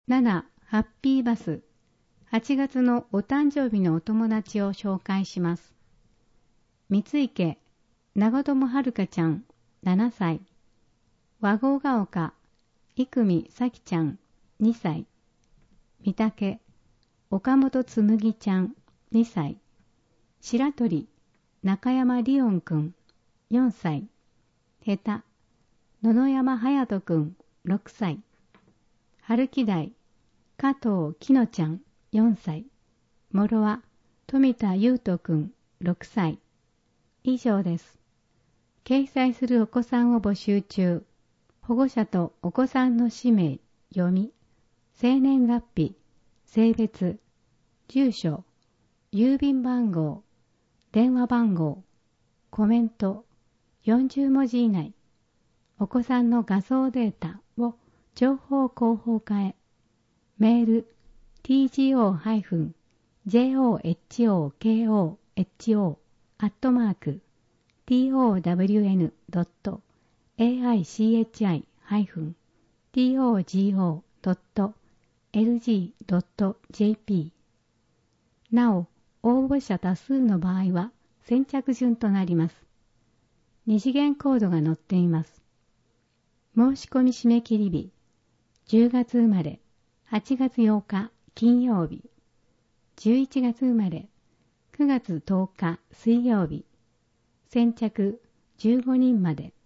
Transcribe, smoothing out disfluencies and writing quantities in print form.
7. ハッピーバス。8月のお誕生日のお友達を紹介します。三池、長友はるかちゃん、7歳。和合が丘、生見咲ちゃん、2歳。三竹、岡本つむぎちゃん、2歳。白鳥、中山リオンくん、4歳。下手、野々山隼人くん、6歳。春木台、加藤きのちゃん、4歳。もろは、富田優斗くん、6歳。以上です。掲載するお子さんを募集中。保護者とお子さんの氏名、読み、生年月日、性別、住所、郵便番号、電話番号、コメント、40文字以内、お子さんの画像データを情報広報課へ、メール、town.aichi.town.togo.lg.jp なお、応募者多数の場合は先着順となります。二次元コードが載っています。申し込み締め切り日、10月生まれ、8月8日金曜日、11月生まれ、9月10日水曜日、先着15人まで。